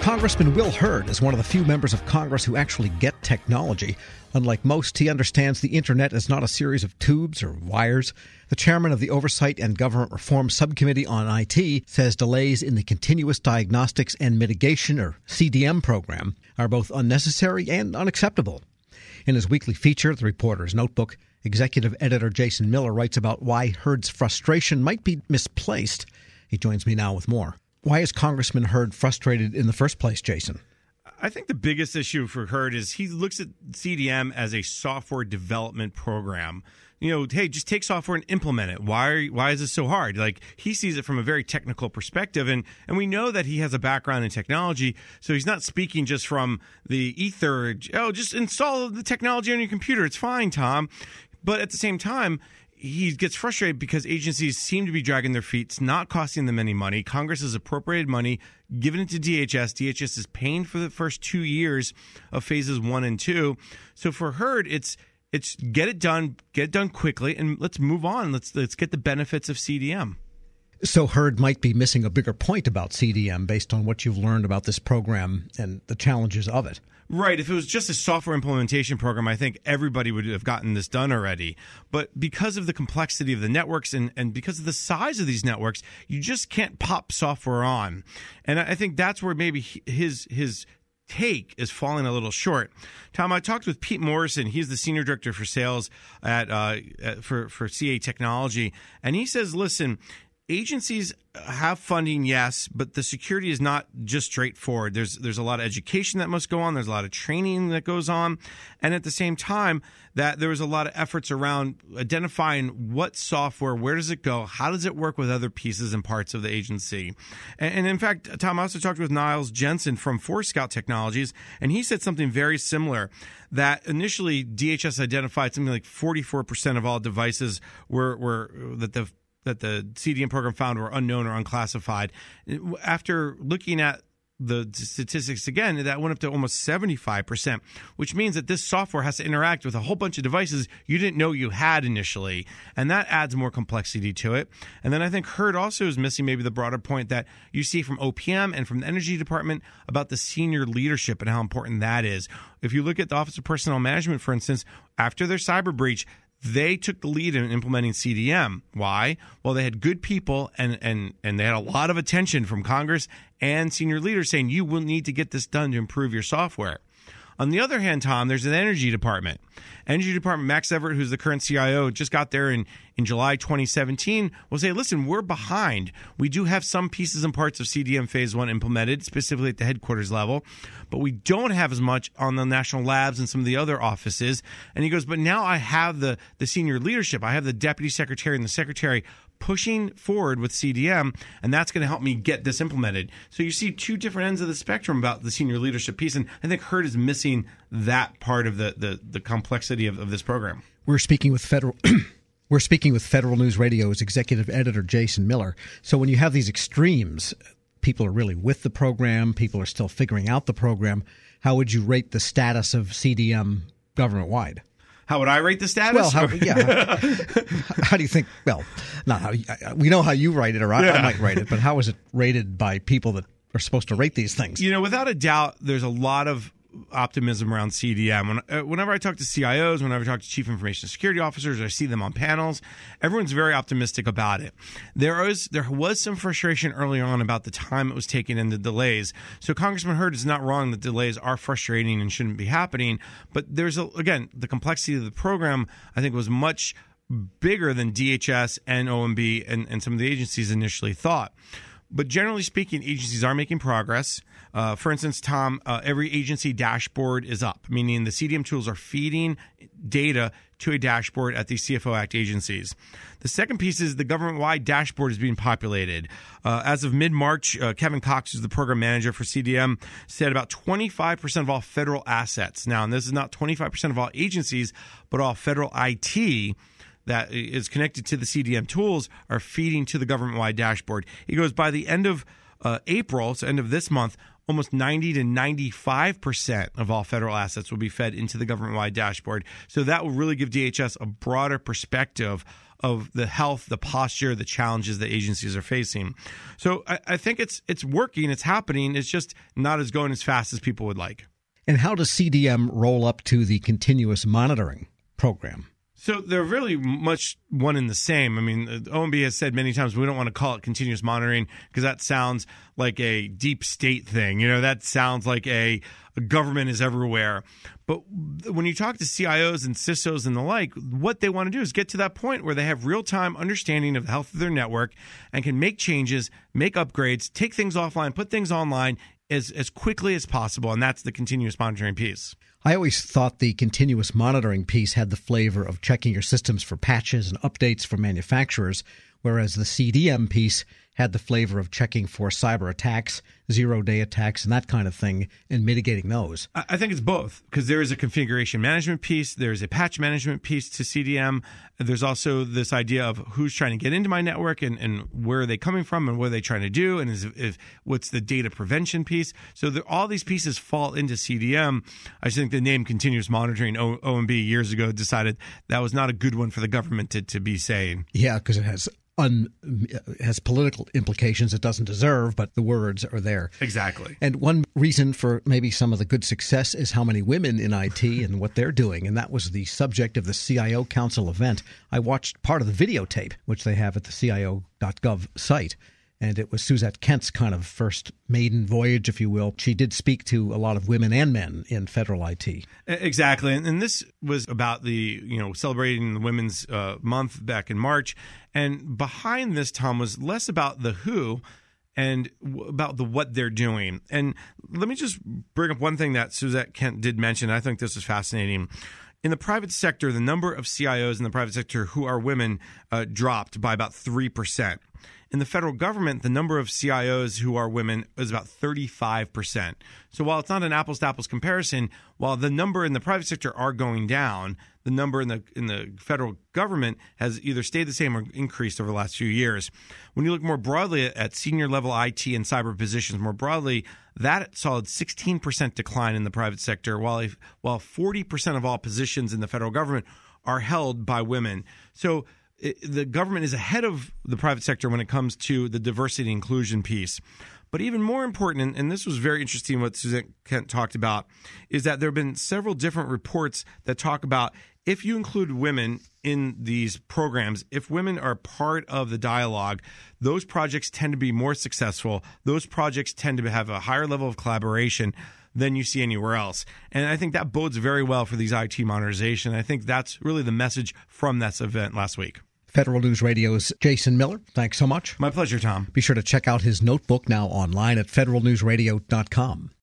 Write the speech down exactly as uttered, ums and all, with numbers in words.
Congressman Will Hurd is one of the few members of Congress who actually get technology. Unlike most, he understands the Internet is not a series of tubes or wires. The chairman of the Oversight and Government Reform Subcommittee on I T says delays in the Continuous Diagnostics and Mitigation, or C D M program, are both unnecessary and unacceptable. In his weekly feature, The Reporter's Notebook, executive editor Jason Miller writes about why Hurd's frustration might be misplaced. He joins me now with more. Why is Congressman Hurd frustrated in the first place, Jason? I think the biggest issue for Hurd is he looks at C D M as a software development program. You know, hey, just take software and implement it. Why are, why is this so hard? Like, he sees it from a very technical perspective, and, and we know that he has a background in technology, so he's not speaking just from the ether. Oh, just install the technology on your computer. It's fine, Tom. But at the same time, he gets frustrated because agencies seem to be dragging their feet. It's not costing them any money. Congress has appropriated money, given it to D H S. D H S is paying for the first two years of phases one and two. So for Hurd, it's it's get it done, get it done quickly, and let's move on. Let's let's get the benefits of C D M. So Hurd might be missing a bigger point about C D M based on what you've learned about this program and the challenges of it. Right. If it was just a software implementation program, I think everybody would have gotten this done already. But because of the complexity of the networks and, and because of the size of these networks, you just can't pop software on. And I think that's where maybe his his take is falling a little short. Tom, I talked with Pete Morrison. He's the senior director for sales at uh, for, for C A Technology. And he says, listen, agencies have funding, yes, but the security is not just straightforward. There's there's a lot of education that must go on. There's a lot of training that goes on. And at the same time, that there was a lot of efforts around identifying what software, where does it go, how does it work with other pieces and parts of the agency. And, and in fact, Tom, I also talked with Niles Jensen from Forescout Technologies, and he said something very similar, that initially D H S identified something like forty-four percent of all devices were, were that the that the C D M program found were unknown or unclassified. After looking at the statistics again, that went up to almost seventy-five percent, which means that this software has to interact with a whole bunch of devices you didn't know you had initially, and that adds more complexity to it. And then I think Hurd also is missing maybe the broader point that you see from O P M and from the Energy Department about the senior leadership and how important that is. If you look at the Office of Personnel Management, for instance, after their cyber breach, they took the lead in implementing C D M. Why? Well, they had good people, and, and, and they had a lot of attention from Congress and senior leaders saying, you will need to get this done to improve your software. On the other hand, Tom, there's an Energy Department. Energy Department, Max Everett, who's the current C I O, just got there in, in July twenty seventeen, will say, listen, we're behind. We do have some pieces and parts of C D M Phase one implemented, specifically at the headquarters level, but we don't have as much on the national labs and some of the other offices. And he goes, but now I have the, the senior leadership. I have the deputy secretary and the secretary pushing forward with C D M, and that's going to help me get this implemented. So you see two different ends of the spectrum about the senior leadership piece, and I think Hurd is missing that part of the, the, the complexity of, of this program. We're speaking with Federal We're speaking with Federal News Radio's executive editor, Jason Miller. So when you have these extremes, people are really with the program, people are still figuring out the program, how would you rate the status of C D M government-wide? How would I rate the status? Well, how, yeah. How do you think? Well, not how we know how you write it, or I, yeah. I might write it, but how is it rated by people that are supposed to rate these things? You know, without a doubt, there's a lot of optimism around C D M. When, uh, whenever I talk to C I Os, whenever I talk to chief information security officers, I see them on panels, everyone's very optimistic about it. There was there was some frustration early on about the time it was taking and the delays. So Congressman Hurd is not wrong that delays are frustrating and shouldn't be happening. But there's, a, again, the complexity of the program, I think, was much bigger than D H S and O M B and, and some of the agencies initially thought. But generally speaking, agencies are making progress. Uh, for instance, Tom, uh, every agency dashboard is up, meaning the C D M tools are feeding data to a dashboard at the C F O Act agencies. The second piece is the government-wide dashboard is being populated. Uh, as of mid-March, uh, Kevin Cox, who's the program manager for C D M, said about twenty-five percent of all federal assets. Now, and this is not twenty-five percent of all agencies, but all federal I T that is connected to the C D M tools are feeding to the government-wide dashboard. He goes, by the end of uh, April, so end of this month, almost ninety to ninety-five percent of all federal assets will be fed into the government-wide dashboard. So that will really give D H S a broader perspective of the health, the posture, the challenges that agencies are facing. So I, I think it's it's working, it's happening. It's just not as going as fast as people would like. And how does C D M roll up to the continuous monitoring program? So they're really much one and the same. I mean, O M B has said many times we don't want to call it continuous monitoring because that sounds like a deep state thing. You know, that sounds like a, a government is everywhere. But when you talk to C I Os and C I S Os and the like, what they want to do is get to that point where they have real-time understanding of the health of their network and can make changes, make upgrades, take things offline, put things online as, as quickly as possible. And that's the continuous monitoring piece. I always thought the continuous monitoring piece had the flavor of checking your systems for patches and updates from manufacturers, whereas the C D M piece had the flavor of checking for cyber attacks, zero-day attacks, and that kind of thing, and mitigating those. I think it's both, because there is a configuration management piece, there's a patch management piece to C D M. There's also this idea of who's trying to get into my network and, and where are they coming from and what are they trying to do, and is, if, what's the data prevention piece. So there, all these pieces fall into C D M. I just think the name continuous monitoring, o, OMB years ago decided that was not a good one for the government to, to be saying. Yeah, because it has Un, has political implications it doesn't deserve, but the words are there. Exactly. And one reason for maybe some of the good success is how many women in I T and what they're doing. And that was the subject of the C I O Council event. I watched part of the videotape, which they have at the C I O dot gov site. And it was Suzette Kent's kind of first maiden voyage, if you will. She did speak to a lot of women and men in federal I T. Exactly. And, and this was about the, you know, celebrating the Women's uh, Month back in March. And behind this, Tom, was less about the who and w- about the what they're doing. And let me just bring up one thing that Suzette Kent did mention. I think this is fascinating. In the private sector, the number of C I Os in the private sector who are women uh, dropped by about three percent. In the federal government, the number of C I Os who are women is about thirty-five percent. So while it's not an apples-to-apples comparison, while the number in the private sector are going down, the number in the in the federal government has either stayed the same or increased over the last few years. When you look more broadly at, at senior-level I T and cyber positions more broadly, that saw a sixteen percent decline in the private sector, while if, while forty percent of all positions in the federal government are held by women. So it, the government is ahead of the private sector when it comes to the diversity and inclusion piece. But even more important, and, and this was very interesting what Suzette Kent talked about, is that there have been several different reports that talk about if you include women in these programs, if women are part of the dialogue, those projects tend to be more successful. Those projects tend to have a higher level of collaboration than you see anywhere else. And I think that bodes very well for these I T modernization. I think that's really the message from this event last week. Federal News Radio's Jason Miller, thanks so much. My pleasure, Tom. Be sure to check out his notebook now online at federal news radio dot com.